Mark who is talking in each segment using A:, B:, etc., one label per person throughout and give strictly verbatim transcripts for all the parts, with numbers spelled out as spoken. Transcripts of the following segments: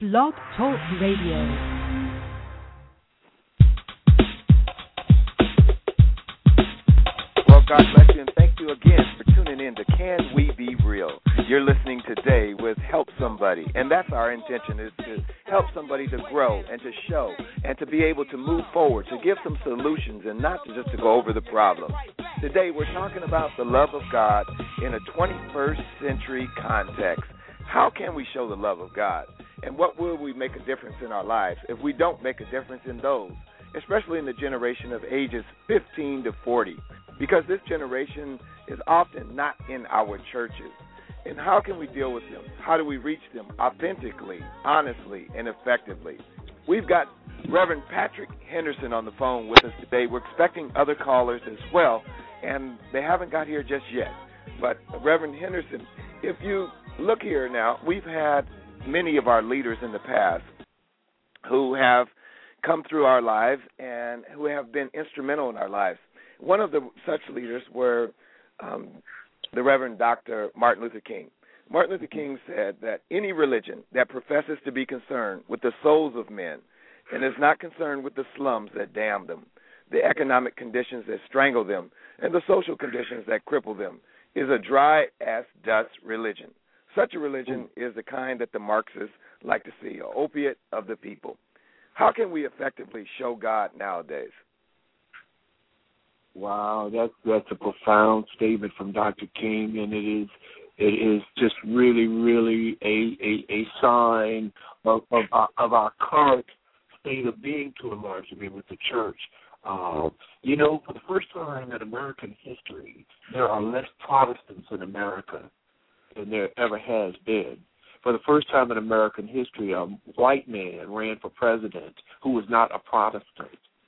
A: Blog Talk Radio.
B: Well, God bless you, and thank you again for tuning in to Can We Be Real? You're listening today with Help Somebody, and that's our intention, is to help somebody to grow and to show and to be able to move forward, to give some solutions and not to just to go over the problem. Today we're talking about the love of God in a twenty-first century context. How can we show the love of God? And what will we make a difference in our lives if we don't make a difference in those, especially in the generation of ages fifteen to forty? Because this generation is often not in our churches. And how can we deal with them? How do we reach them authentically, honestly, and effectively? We've got Reverend Patrick Henderson on the phone with us today. We're expecting other callers as well, and they haven't got here just yet. But Reverend Henderson, if you look here now, we've had many of our leaders in the past who have come through our lives and who have been instrumental in our lives. One of the such leaders were um, the Reverend Doctor Martin Luther King. Martin Luther King said that any religion that professes to be concerned with the souls of men and is not concerned with the slums that damn them, the economic conditions that strangle them, and the social conditions that cripple them is a dry-as-dust religion. Such a religion is the kind that the Marxists like to see, an opiate of the people. How can we effectively show God nowadays?
C: Wow, that's that's a profound statement from Doctor King, and it is it is just really, really a a, a sign of of our, of our current state of being to a large degree with the church. Uh, you know, for the first time in American history, there are less Protestants in America than there ever has been. For the first time in American history, a white man ran for president who was not a Protestant.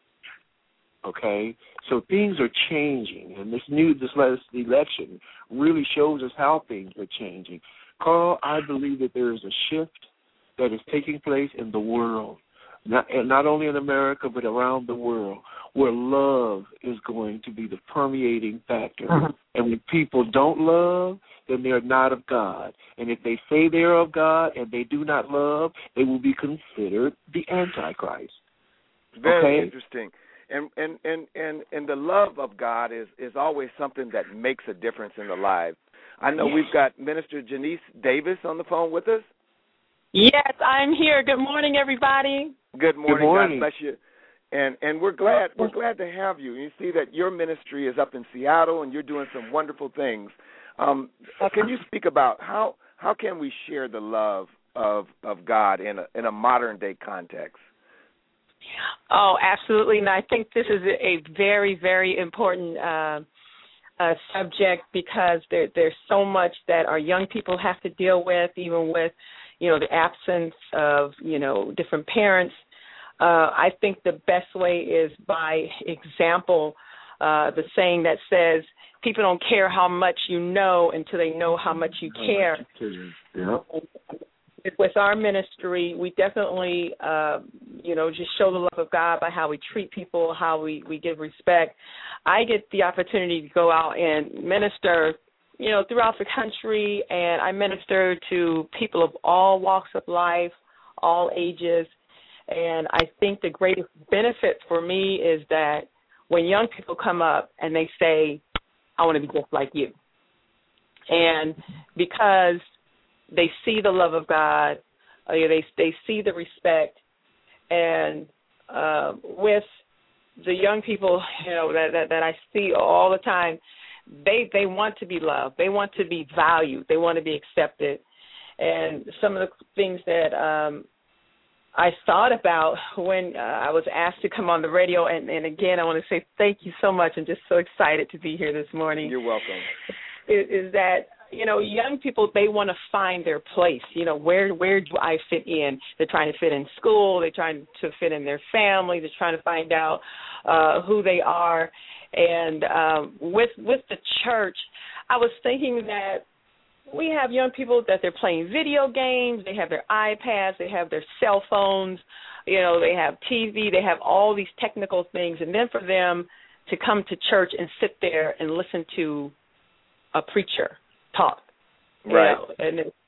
C: Okay, so things are changing, and this new this last election really shows us how things are changing. Carl, I believe that there is a shift that is taking place in the world, not and not only in America but around the world, where love is going to be the permeating factor. Uh-huh. And when people don't love, then they're not of God. And if they say they're of God and they do not love, they will be considered the Antichrist.
B: Very
C: okay?
B: interesting. And, and and and and the love of God is, is always something that makes a difference in the lives. I know we've got Minister Janice Davis on the phone with us.
D: Yes, I'm here. Good morning, everybody.
B: Good morning.
C: Good morning.
B: God bless you. And and we're glad we're glad to have you. You see that your ministry is up in Seattle, and you're doing some wonderful things. Um, can you speak about how how can we share the love of of God in a in a modern day context?
D: Oh, absolutely. And I think this is a very, very important uh, uh, subject because there, there's so much that our young people have to deal with, even with, you know, the absence of, you know, different parents. Uh, I think the best way is by example, uh, the saying that says, people don't care how much you know until they know how much you care.
C: Yeah.
D: With our ministry, we definitely, uh, you know, just show the love of God by how we treat people, how we, we give respect. I get the opportunity to go out and minister, you know, throughout the country, and I minister to people of all walks of life, all ages, and I think the greatest benefit for me is that when young people come up and they say, I want to be just like you, and because they see the love of God, uh, they they see the respect, and uh, with the young people, you know, that, that that I see all the time, they they want to be loved, they want to be valued, they want to be accepted, and some of the things that um, I thought about when uh, I was asked to come on the radio, and, and again, I want to say thank you so much. I'm just so excited to be here this morning.
B: You're welcome.
D: Is, is that you know, young people, they want to find their place. You know, where where do I fit in? They're trying to fit in school. They're trying to fit in their family. They're trying to find out uh, who they are. And um, with with the church, I was thinking that we have young people that they're playing video games. They have their iPads. They have their cell phones. You know, they have T V. They have all these technical things. And then for them to come to church and sit there and listen to a preacher talk,
B: right?
D: You know, and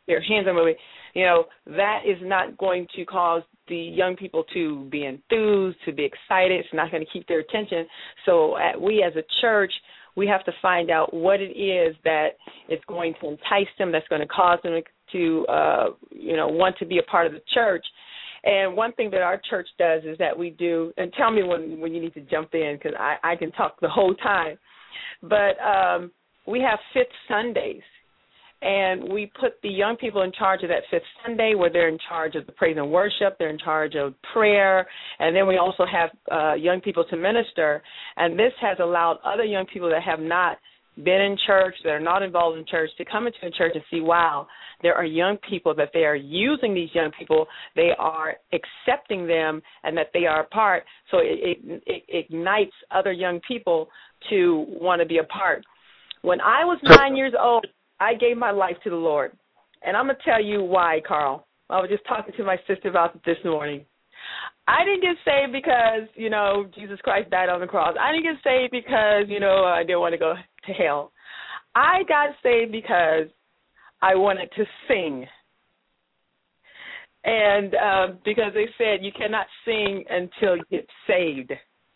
D: their hands are moving, you know, that is not going to cause the young people to be enthused, to be excited. It's not going to keep their attention. So at, we as a church, we have to find out what it is that is going to entice them, that's going to cause them to, uh, you know, want to be a part of the church. And one thing that our church does is that we do, and tell me when, when you need to jump in because I, I can talk the whole time, but um, we have Fifth Sundays. And we put the young people in charge of that Fifth Sunday where they're in charge of the praise and worship, they're in charge of prayer, and then we also have uh, young people to minister. And this has allowed other young people that have not been in church, that are not involved in church, to come into the church and see, wow, there are young people, that they are using these young people, they are accepting them, and that they are a part. So it, it, it ignites other young people to want to be a part. When I was nine years old, I gave my life to the Lord, and I'm going to tell you why, Carl. I was just talking to my sister about it this morning. I didn't get saved because, you know, Jesus Christ died on the cross. I didn't get saved because, you know, I didn't want to go to hell. I got saved because I wanted to sing, and uh, because they said you cannot sing until you get saved.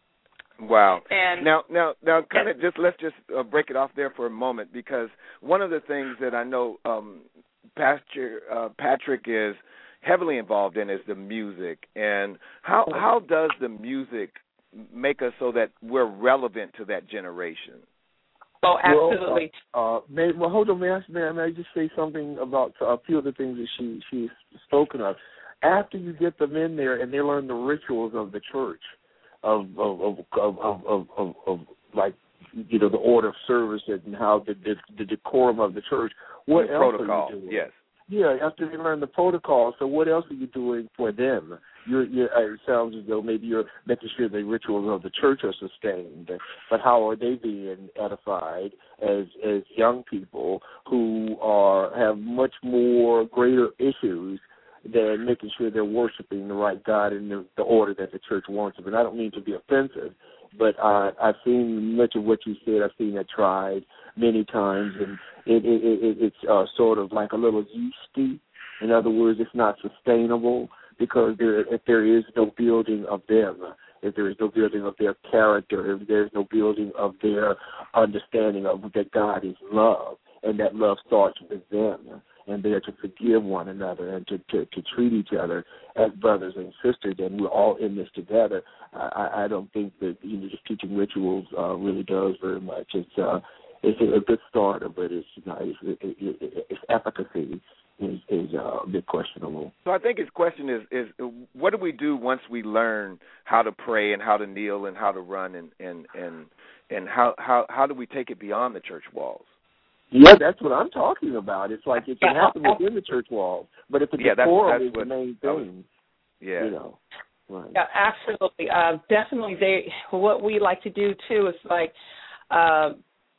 B: Wow.
D: And
B: now, now, now, kind of just let's just uh, break it off there for a moment, because one of the things that I know um, Pastor uh, Patrick is heavily involved in is the music. And how how does the music make us so that we're relevant to that generation?
D: Oh, absolutely.
C: Well, uh, uh, may, well hold on, may I, may, I, may I just say something about a few of the things that she she's spoken of? After you get them in there and they learn the rituals of the church, Of of, of of of of of of like you know the order of service and how the the, the decorum of the church. What
B: the
C: else
B: protocol,
C: are you doing?
B: Yes.
C: Yeah, after they learn the protocol, so what else are you doing for them? You're, you're, it sounds as though maybe you're making sure the rituals of the church are sustained, but how are they being edified as as young people who are have much more greater issues than making sure they're worshiping the right God in the, the order that the church wants them? And I don't mean to be offensive, but uh, I've seen much of what you said. I've seen that tried many times, and it, it, it, it's uh, sort of like a little yeasty. In other words, it's not sustainable because there, if there is no building of them, if there is no building of their character, if there is no building of their understanding of that God is love, and that love starts with them, and they are to forgive one another and to, to, to treat each other as brothers and sisters, and we're all in this together. I, I don't think that you know, just teaching rituals uh, really does very much. It's uh, it's a good starter, but it's not. It's, it, it, its efficacy is, is uh, a bit questionable.
B: So I think his question is, is what do we do once we learn how to pray and how to kneel and how to run, and and and, and how, how how do we take it beyond the church walls?
C: Yeah, that's what I'm talking about. It's like it can happen within the church walls, but if the
B: yeah,
C: decorum
B: that's, that's
C: is
B: what,
C: the main thing,
B: yeah,
C: you know. Right.
D: Yeah, absolutely. Uh, definitely, they. What we like to do too is like, uh,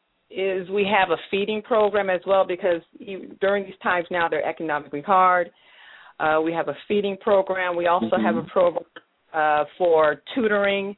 D: is we have a feeding program as well, because you, during these times now they're economically hard. Uh, we have a feeding program. We also mm-hmm. have a program uh, for tutoring,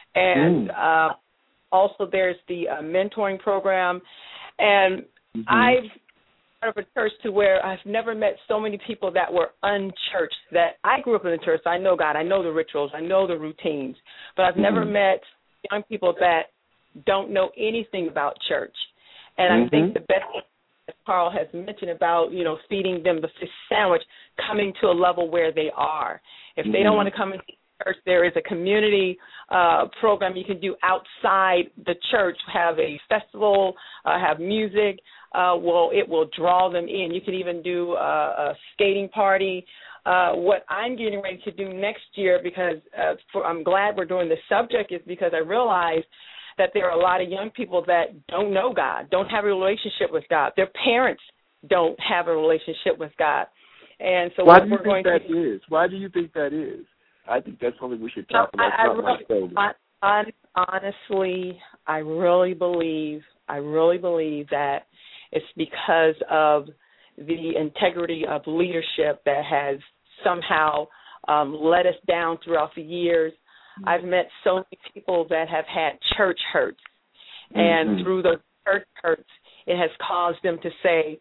D: and mm. uh, also there's the uh, mentoring program. And mm-hmm. I've part of a church to where I've never met so many people that were unchurched. That I grew up in the church, so I know God, I know the rituals, I know the routines, but I've mm-hmm. never met young people that don't know anything about church. And mm-hmm. I think the best thing that Carl has mentioned about, you know, feeding them the fish sandwich, coming to a level where they are. If mm-hmm. they don't want to come into church, there is a community uh, program you can do outside the church, have a festival, uh, have music. Uh, well, it will draw them in. You can even do uh, a skating party. Uh, what I'm getting ready to do next year, because uh, for, I'm glad we're doing this subject, is because I realize that there are a lot of young people that don't know God, don't have a relationship with God. Their parents don't have a relationship with God. And so
C: why
D: what
C: do you
D: we're going
C: think that
D: to
C: is? Why do you think that is? I think that's something we should talk
D: no,
C: about.
D: I, I really, I, honestly, I really believe, I really believe that it's because of the integrity of leadership that has somehow um, let us down throughout the years. Mm-hmm. I've met so many people that have had church hurts, and mm-hmm. through those church hurts, it has caused them to say,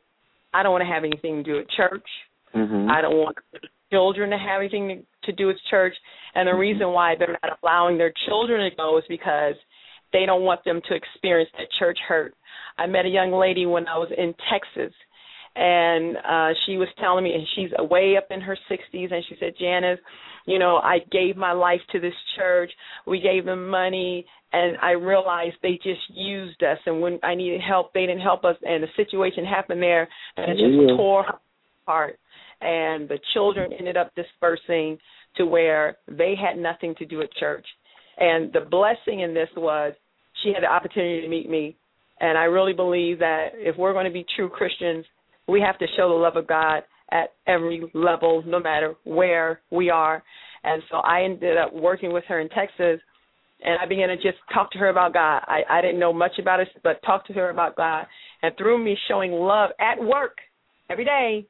D: I don't want to have anything to do with church.
C: Mm-hmm.
D: I don't want children to have anything to do with church. And the reason why they're not allowing their children to go is because they don't want them to experience that church hurt. I met a young lady when I was in Texas, and uh, she was telling me, and she's way up in her sixties, and she said, Janice, you know, I gave my life to this church. We gave them money, and I realized they just used us, and when I needed help, they didn't help us, and the situation happened there, and it just
C: Yeah.
D: tore her apart. And the children ended up dispersing to where they had nothing to do with church. And the blessing in this was she had the opportunity to meet me. And I really believe that if we're going to be true Christians, we have to show the love of God at every level, no matter where we are. And so I ended up working with her in Texas, and I began to just talk to her about God. I, I didn't know much about it, but talk to her about God. And through me showing love at work every day,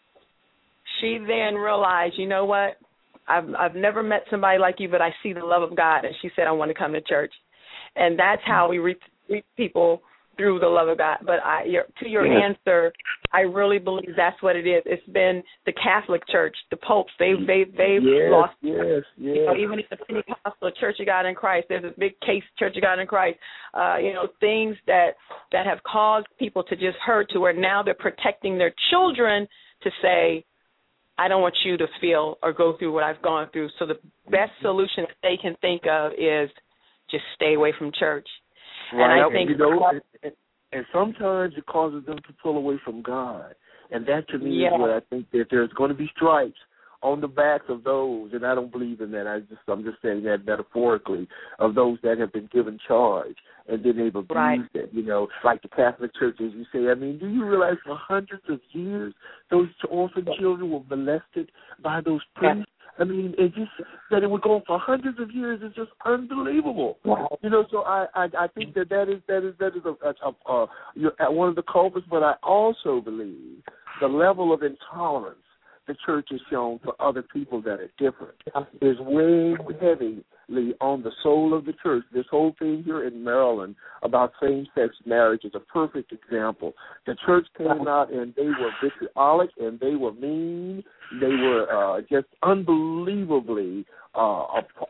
D: she then realized, you know what, I've I've never met somebody like you, but I see the love of God. And she said, I want to come to church. And that's how we reach, reach people through the love of God. But I, your, to your
C: yes.
D: answer, I really believe that's what it is. It's been the Catholic Church, the popes. They've, they've, they've
C: yes,
D: lost.
C: Yes, yes.
D: You know, even in the Pentecostal Church of God in Christ, there's a big case, Church of God in Christ. Uh, you know, things that, that have caused people to just hurt to where now they're protecting their children to say, I don't want you to feel or go through what I've gone through. So the best solution that they can think of is just stay away from church.
C: Right.
D: And I think,
C: you know, and, and sometimes it causes them to pull away from God. And that to me
D: yeah.
C: is what I think that there's going to be stripes on the backs of those, and I don't believe in that. I just, I'm just saying that metaphorically, of those that have been given charge and then they've abused
D: right.
C: it, you know, like the Catholic Church, as you say. I mean, do you realize for hundreds of years those orphan children were molested by those priests? I mean, it just that it would go on for hundreds of years is just unbelievable. Wow. You know, so I, I I think that that is that is that is a, a, a, a you're at one of the culprits, but I also believe the level of intolerance the church has shown for other people that are different is way heavily on the soul of the church. This whole thing here in Maryland about same-sex marriage is a perfect example. The church came out and they were vitriolic and they were mean. They were uh, just unbelievably uh,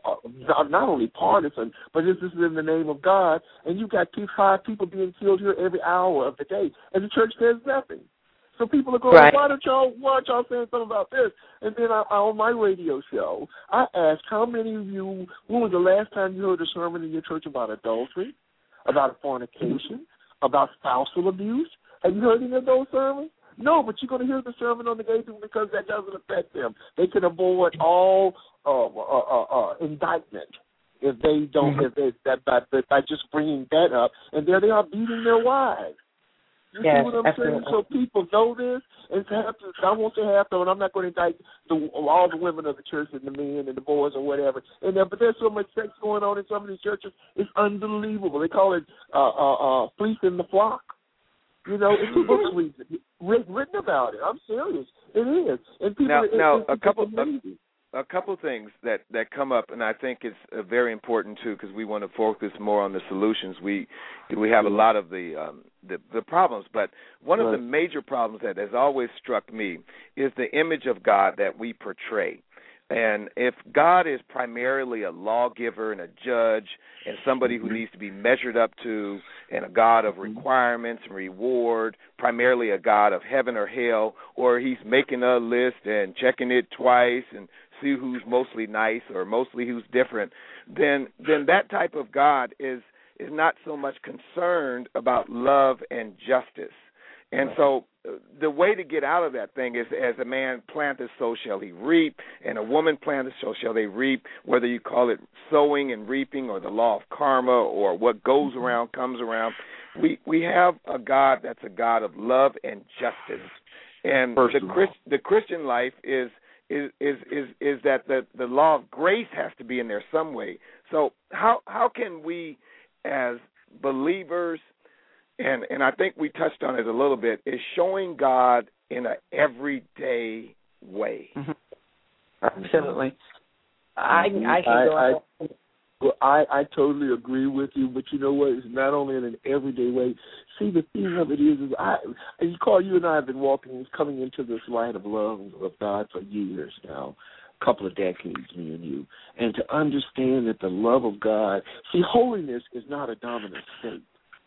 C: uh, not only partisan, but this is in the name of God. And you've got two, five people being killed here every hour of the day, and the church says nothing. So people are going, right. why don't y'all, why aren't y'all saying something about this? And then I, on my radio show, I asked how many of you, when was the last time you heard a sermon in your church about adultery, about fornication, about spousal abuse? Have you heard any of those sermons? No, but you're going to hear the sermon on the gay people because that doesn't affect them. They can avoid all uh, uh, uh, uh, indictment if they don't, mm-hmm. if they, that, by, by just bringing that up. And there they are beating their wives. You yes, see what I'm absolutely. saying? So people know this. It's half to, I won't say half, though, and I'm not going to indict the, all the women of the church and the men and the boys or whatever. And there, but there's so much sex going on in some of these churches. It's unbelievable. They call it uh, uh, uh, fleecing the flock. You know, it's books written, written about it. I'm serious. It is. And people,
B: now,
C: it,
B: now
C: it,
B: a couple. A, a couple things that, that come up, and I think it's uh, very important too, because we want to focus more on the solutions. We we have a lot of the um, the, the problems, but one right. of the major problems that has always struck me is the image of God that we portray. And if God is primarily a lawgiver and a judge and somebody who needs to be measured up to, and a God of requirements and reward, primarily a God of heaven or hell, or he's making a list and checking it twice and see who's mostly nice or mostly who's different, then then that type of God is is not so much concerned about love and justice. And so the way to get out of that thing is, as a man planteth, so shall he reap, and a woman planteth, so shall they reap, whether you call it sowing and reaping or the law of karma or what goes around comes around. We we have a God that's a God of love and justice. And the, Christ, the Christian life is is, is, is, is that the, the law of grace has to be in there some way. So how how can we as believers, And and I think we touched on it a little bit, is showing God in an everyday way.
D: Mm-hmm. Absolutely. I I can go.
C: I, Well, I, I totally agree with you, but you know what? It's not only in an everyday way. See, the thing of it is, is I, and you call you and I have been walking, coming into this light of love of God for years now, a couple of decades, me and you, and to understand that the love of God, see, holiness is not a dominant state.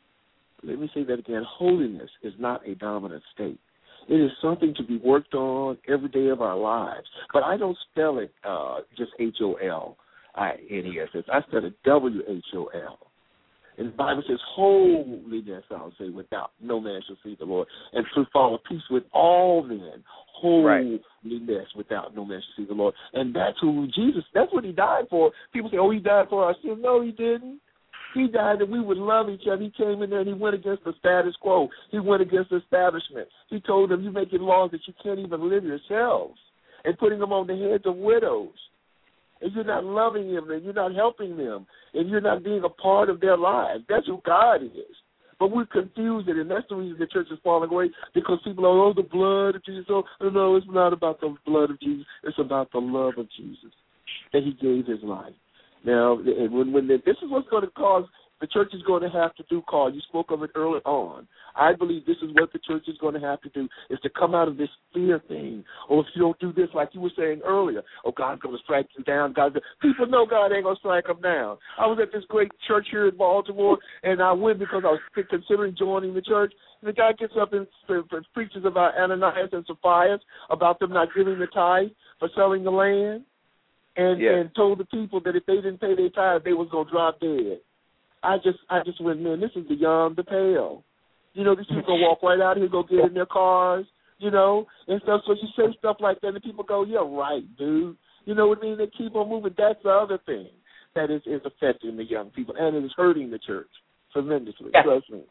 C: Let me say that again. Holiness is not a dominant state. It is something to be worked on every day of our lives. But I don't spell it uh, just H O L I N E S S. I spell it W H O L. And the Bible says, holiness, I'll say, without no man shall see the Lord. And to follow peace with all men. Holiness right. without no man shall see the Lord. And that's who Jesus, that's what he died for. People say, oh, he died for our sins. No, he didn't. He died that we would love each other. He came in there and he went against the status quo. He went against the establishment. He told them, you're making laws that you can't even live yourselves and putting them on the heads of widows. And you're not loving them and you're not helping them and you're not being a part of their lives. That's who God is. But we're confused, and that's the reason the church is falling away, because people are, oh, the blood of Jesus. Oh, no, it's not about the blood of Jesus. It's about the love of Jesus, that he gave his life. Now, when, when the, this is what's going to cause, the church is going to have to do, Carl. You spoke of it early on. I believe this is what the church is going to have to do, is to come out of this fear thing. Or if you don't do this, like you were saying earlier, oh, God's going to strike you down. God, people know God ain't going to strike them down. I was at this great church here in Baltimore, and I went because I was considering joining the church. And the guy gets up and preaches about Ananias and Sapphira, about them not giving the tithe for selling the land. And, yeah. and told the people that if they didn't pay their tithe, they was gonna drop dead. I just, I just went, man, this is beyond the pale. You know, these people gonna walk right out here, go get in their cars, you know, and stuff. So you say stuff like that, and people go, "Yeah, right, dude." You know what I mean? They keep on moving. That's the other thing that is, is affecting the young people, and it is hurting the church tremendously.
D: Yeah.
C: Trust me.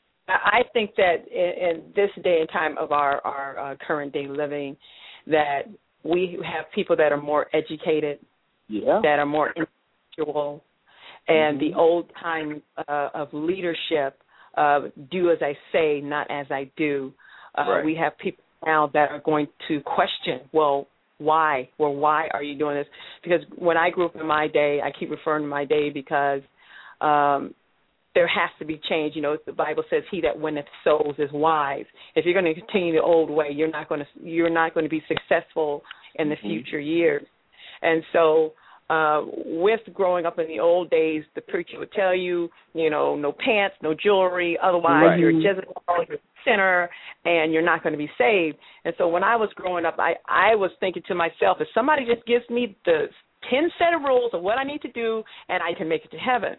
D: I think that in, in this day and time of our our uh, current day living, that we have people that are more educated,
C: yeah.
D: that are more intellectual, and
C: mm-hmm.
D: the old time uh, of leadership, uh, do as I say, not as I do. Uh,
B: right.
D: We have people now that are going to question, well, why? Well, why are you doing this? Because when I grew up in my day, I keep referring to my day because um, there has to be change. You know, the Bible says, "He that winneth souls is wise." If you're going to continue the old way, you're not going to you're not going to be successful in the mm-hmm. future years. And so, uh, with growing up in the old days, the preacher would tell you, you know, no pants, no jewelry, otherwise
B: right.
D: you're a Jezebel, you're a sinner, and you're not going to be saved. And so, when I was growing up, I I was thinking to myself, if somebody just gives me the ten set of rules of what I need to do, and I can make it to heaven.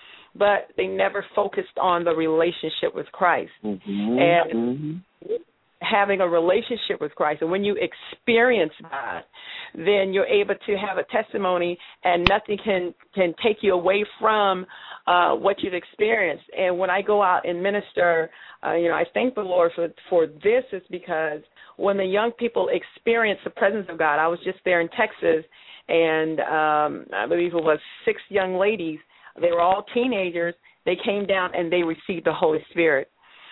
D: But they never focused on the relationship with Christ.
C: Mm-hmm.
D: And
C: mm-hmm.
D: having a relationship with Christ, and when you experience that, then you're able to have a testimony, and nothing can, can take you away from uh, what you've experienced. And when I go out and minister, uh, you know, I thank the Lord for, for this, is because when the young people experience the presence of God, I was just there in Texas, and um, I believe it was six young ladies. They were all teenagers. They came down and they received the Holy Spirit.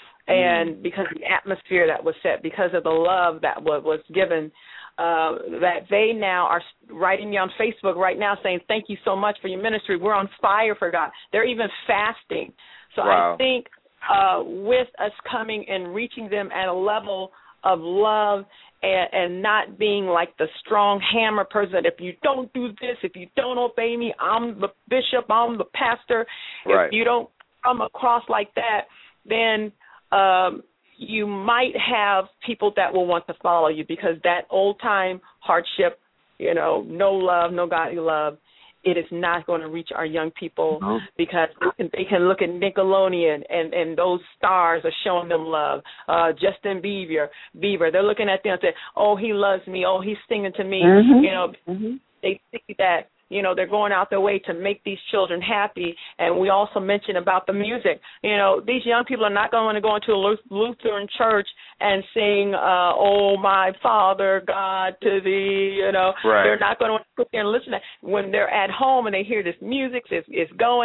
D: And because of the atmosphere that was set, because of the love that was, was given, uh, that they now are writing me on Facebook right now saying, "Thank you so much for your ministry. We're on fire for God." They're even fasting. So
B: wow.
D: I think uh, with us coming and reaching them at a level of love and, and not being like the strong hammer person, that if you don't do this, if you don't obey me, I'm the bishop, I'm the pastor.
B: Right.
D: If you don't come across like that, then um, you might have people that will want to follow you, because that old-time hardship, you know, no love, no godly love, it is not going to reach our young people,
C: no.
D: because they can, they can look at Nickelodeon and, and those stars are showing them love. Uh, Justin Bieber, Bieber, they're looking at them and say, "Oh, he loves me. Oh, he's singing to me."
C: Mm-hmm.
D: You know,
C: mm-hmm.
D: they see that. You know, they're going out their way to make these children happy. And we also mentioned about the music. You know, these young people are not going to go into a Lutheran church and sing, uh, "Oh, my Father, God, to thee," you know.
B: Right.
D: They're not going to sit there and listen to that. When they're at home and they hear this music, it's, it's going,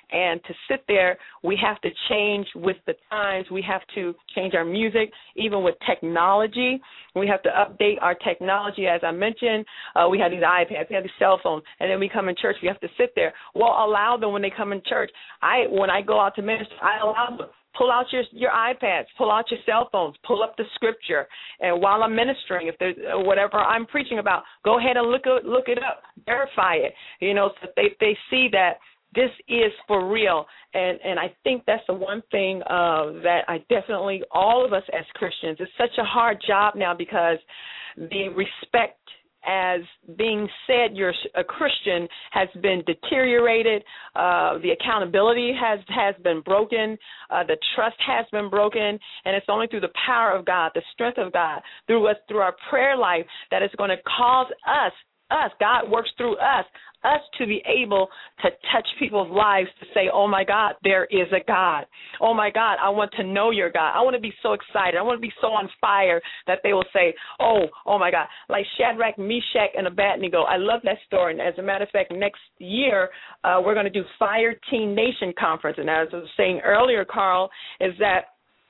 D: And to sit there, we have to change with the times. We have to change our music, even with technology. We have to update our technology. As I mentioned, uh, we have these iPads, we have these cell phones, and then we come in church, we have to sit there. Well, allow them when they come in church. I When I go out to minister, I allow them. Pull out your your iPads, pull out your cell phones, pull up the scripture, and while I'm ministering, if there's whatever I'm preaching about, go ahead and look it, look it up, verify it, you know, so they they see that this is for real. And and I think that's the one thing uh, that I definitely, all of us as Christians, it's such a hard job now because the respect as being said you're a Christian has been deteriorated. Uh, the accountability has, has been broken. Uh, the trust has been broken. And it's only through the power of God, the strength of God, through us, through our prayer life, that it's going to cause us, us, God works through us, us to be able to touch people's lives, to say, oh, my God, there is a God. Oh, my God, I want to know your God. I want to be so excited. I want to be so on fire that they will say, oh, oh, my God, like Shadrach, Meshach, and Abednego. I love that story. And as a matter of fact, next year uh, we're going to do Fire Teen Nation Conference. And as I was saying earlier, Carl, is that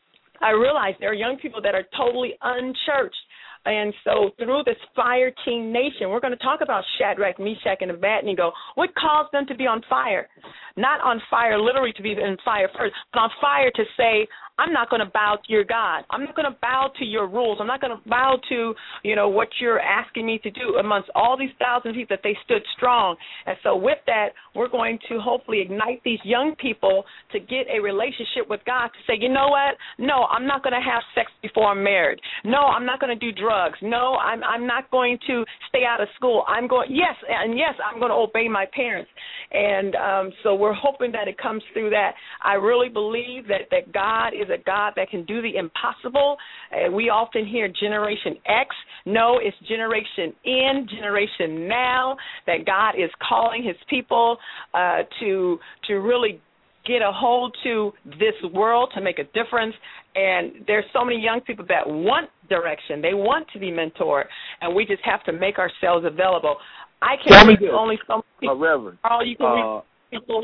D: I realize there are young people that are totally unchurched. And so through this Fire Teen Nation, we're going to talk about Shadrach, Meshach, and Abednego. What caused them to be on fire? Not on fire literally to be in fire first, but on fire to say, I'm not going to bow to your God. I'm not going to bow to your rules. I'm not going to bow to, you know, what you're asking me to do. Amongst all these thousand people, that they stood strong. And so with that, we're going to hopefully ignite these young people to get a relationship with God, to say, you know what? No, I'm not going to have sex before I'm married. No, I'm not going to do drugs. No, I'm I'm not going to stay out of school. I'm going, yes, and yes, I'm going to obey my parents. And um, so we're hoping that it comes through that. I really believe that, that God is a God that can do the impossible. Uh, we often hear Generation X. No, it's Generation N, Generation Now, that God is calling his people uh, to to really get a hold to this world, to make a difference. And there's so many young people that want direction. They want to be mentored, and we just have to make ourselves available. I can reach only some people.
C: Uh, Reverend.
D: Oh, you can
C: uh,
D: reach people.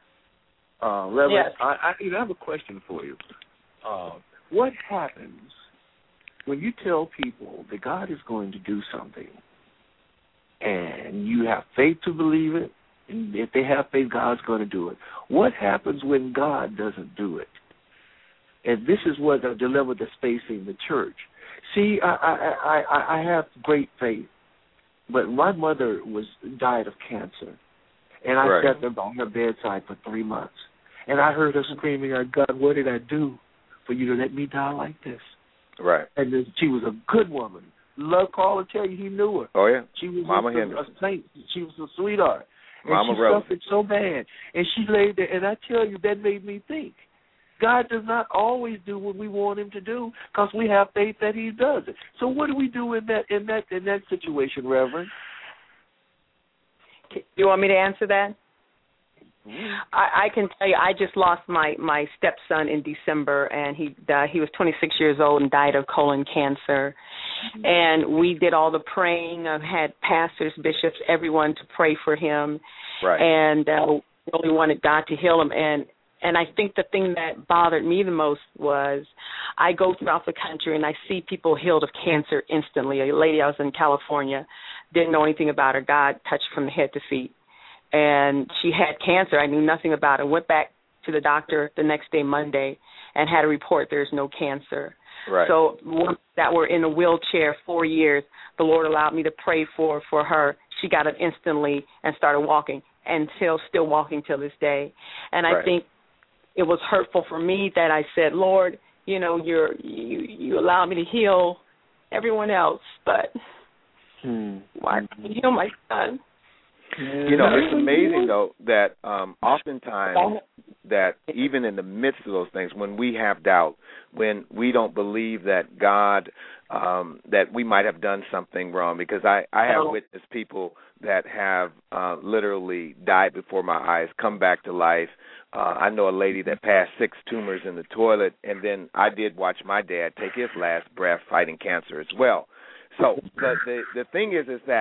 C: Uh, Reverend,
D: yes.
C: I, I, you know, I have a question for you. Uh, what happens when you tell people that God is going to do something and you have faith to believe it, and if they have faith, God's going to do it? What happens when God doesn't do it? And this is what the dilemma that's facing the church. See, I, I, I, I have great faith, but my mother was died of cancer, and I
B: right.
C: sat there by her bedside for three months, and I heard her screaming, God, what did I do for you to let me die like this?
B: Right.
C: And then she was a good woman. Love Carl will tell you he knew her.
B: Oh, yeah.
C: She was
B: Mama
C: a,
B: Henry.
C: a saint. She was a sweetheart. And
B: Mama
C: she
B: Rose.
C: suffered so bad. And she laid there, and I tell you, that made me think. God does not always do what we want him to do because we have faith that he does it. So what do we do in that in that in that situation, Reverend?
D: You want me to answer that?
C: Mm-hmm.
D: I, I can tell you, I just lost my, my stepson in December, and he uh, he was twenty-six years old and died of colon cancer. Mm-hmm. And we did all the praying. I had pastors, bishops, everyone to pray for him.
B: Right.
D: And uh, really wanted God to heal him. And And I think the thing that bothered me the most was I go throughout the country and I see people healed of cancer instantly. A lady, I was in California, didn't know anything about her. God touched from the head to feet. And she had cancer. I knew nothing about it. Went back to the doctor the next day, Monday, and had a report there's no cancer.
B: Right.
D: So one that were in a wheelchair four years, the Lord allowed me to pray for, for her. She got it instantly and started walking, and still, still walking till this day. And I
B: right. think
D: it was hurtful for me that I said, Lord, you know, you're, you you allow me to heal everyone else, but
C: hmm.
D: why can't you heal my son?
B: You know, it's amazing, though, that um, oftentimes that even in the midst of those things, when we have doubt, when we don't believe that God, um, that we might have done something wrong, because I, I have witnessed people that have uh, literally died before my eyes, come back to life. Uh, I know a lady that passed six tumors in the toilet, and then I did watch my dad take his last breath fighting cancer as well. So the the, the thing is, is that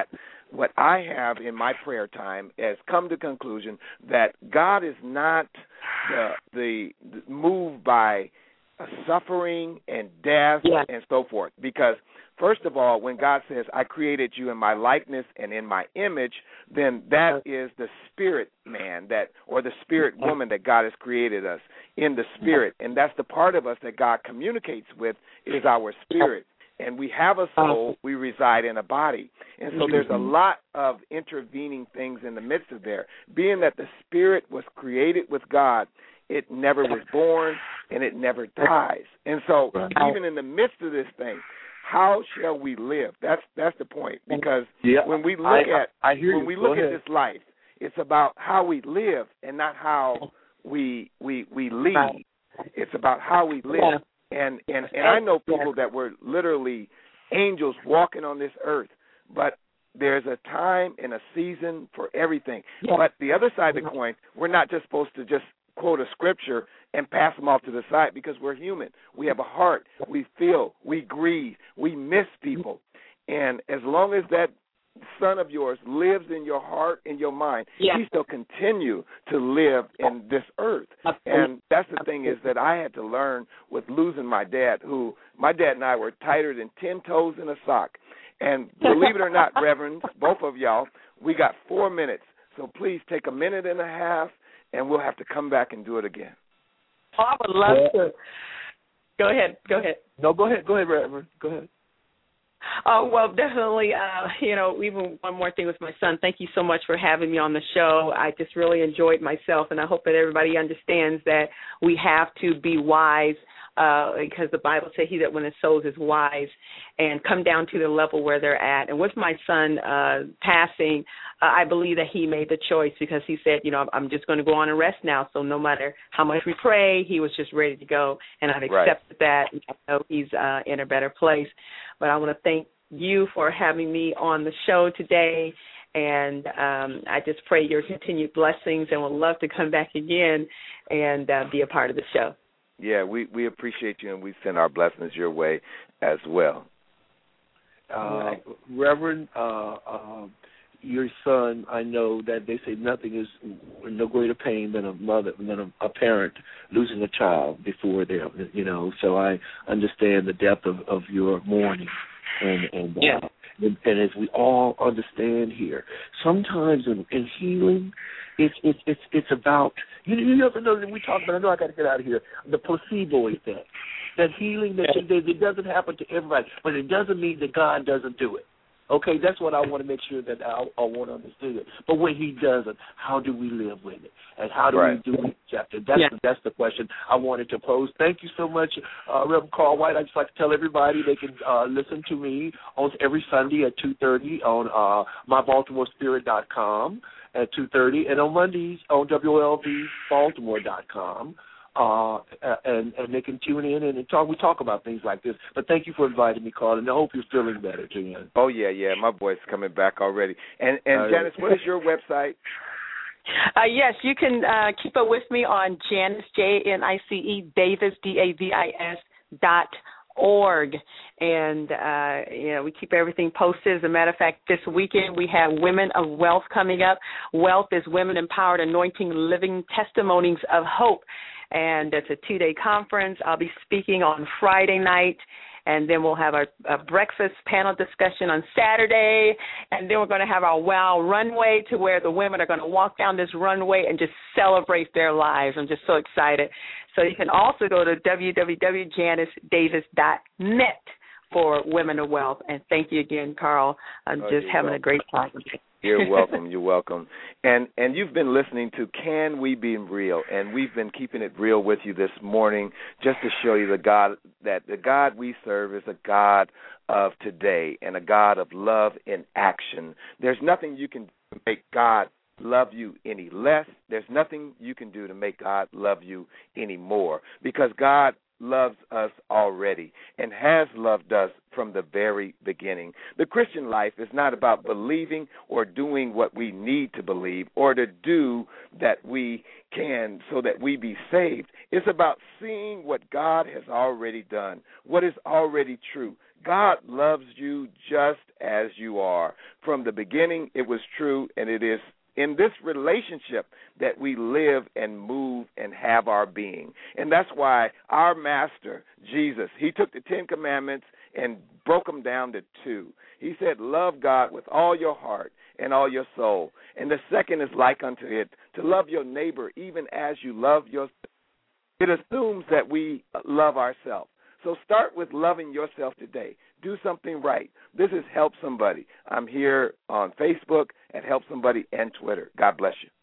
B: what I have in my prayer time has come to conclusion that God is not the, the, the moved by uh, suffering and death
D: yeah.
B: and so forth. Because, first of all, when God says, I created you in my likeness and in my image, then that is the spirit man that, or the spirit woman that God has created us in the spirit. And that's the part of us that God communicates with is our spirit. And we have a soul, we reside in a body. And so there's a lot of intervening things in the midst of there. Being that the spirit was created with God, it never was born and it never dies. And so even in the midst of this thing, how shall we live? That's that's the point. Because
C: yeah,
B: when we look
C: I,
B: at
C: I hear
B: when
C: you.
B: we
C: Go
B: look
C: ahead.
B: at this life, it's about how we live and not how we we we lead. It's about how we live. And, and and I know people that were literally angels walking on this earth, but there's a time and a season for everything. Yeah. But the other side of the coin, we're not just supposed to just quote a scripture and pass them off to the side because we're human. We have a heart. We feel. We grieve. We miss people. And as long as that son of yours lives in your heart and your mind, yeah. he still continue to live in this earth. And that's the thing is that I had to learn with losing my dad, who my dad and I were tighter than ten toes in a sock. And believe it or not, reverends, both of y'all, we got four minutes. So please take a minute and a half, and we'll have to come back and do it again.
D: Oh, I would love yeah. to. Go ahead. Go ahead.
C: No, go ahead. Go ahead, Reverend. Go ahead.
D: Oh, well, definitely, uh, you know, even one more thing with my son. Thank you so much for having me on the show. I just really enjoyed myself, and I hope that everybody understands that we have to be wise uh, because the Bible says he that when it sows is wise, and come down to the level where they're at. And with my son uh, passing, uh, I believe that he made the choice because he said, you know, I'm just going to go on and rest now. So no matter how much we pray, he was just ready to go, and I've accepted right. that. And I know he's uh, in a better place. But I want to thank you for having me on the show today, and um, I just pray your continued blessings and would love to come back again and uh, be a part of the show.
B: Yeah, we, we appreciate you, and we send our blessings your way as well.
C: Uh, right. Reverend, uh, uh, your son, I know that they say nothing is no greater pain than a mother, than a, a parent losing a child before they, you know. So I understand the depth of, of your mourning, and and, uh,
D: yeah.
C: and and as we all understand here, sometimes in, in healing, it's it's it's it's about you. You ever know that we talk about? I know I got to get out of here. The placebo effect. That healing that, that it doesn't happen to everybody, but it doesn't mean that God doesn't do it. Okay, that's what I want to make sure that I, I want to understand. But when he doesn't, how do we live with it? And how do right. we do it, chapter? That's, yeah. the, that's the question I wanted to pose. Thank you so much, uh, Reverend Carl White. I'd just like to tell everybody they can uh, listen to me on every Sunday at two thirty on uh, my baltimore spirit dot com at two thirty, and on Mondays on W L V baltimore dot com. Uh, and, and they can tune in and talk. We talk about things like this. But thank you for inviting me, Carl, and I hope you're feeling better, Jan.
B: Oh, yeah, yeah. My voice is coming back already. And, and uh, Janice, what is your website?
D: Uh, yes, you can uh, keep up with me on Janice, J N I C E, Davis, D A V I S, dot org. And, uh, you know, we keep everything posted. As a matter of fact, this weekend we have Women of Wealth coming up. Wealth is Women Empowered Anointing Living Testimonies of Hope. And it's a two-day conference. I'll be speaking on Friday night, and then we'll have our, a breakfast panel discussion on Saturday, and then we're going to have our WOW runway to where the women are going to walk down this runway and just celebrate their lives. I'm just so excited. So you can also go to w w w dot janice davis dot net for Women of Wealth. And thank you again, Carl. I'm oh, just having welcome. a great time.
B: You're welcome. You're welcome. And and you've been listening to Can We Be Real? And we've been keeping it real with you this morning just to show you the God that the God we serve is a God of today and a God of love in action. There's nothing you can make God love you any less. There's nothing you can do to make God love you any more, because God loves us already and has loved us from the very beginning. The Christian life is not about believing or doing what we need to believe or to do that we can so that we be saved. It's about seeing what God has already done, what is already true. God loves you just as you are. From the beginning, it was true, and it is in this relationship that we live and move and have our being. And that's why our master, Jesus, he took the Ten Commandments and broke them down to two. He said, love God with all your heart and all your soul. And the second is like unto it, to love your neighbor even as you love yourself. It assumes that we love ourselves. So start with loving yourself today. Do something right. This is Help Somebody. I'm here on Facebook at Help Somebody and Twitter. God bless you.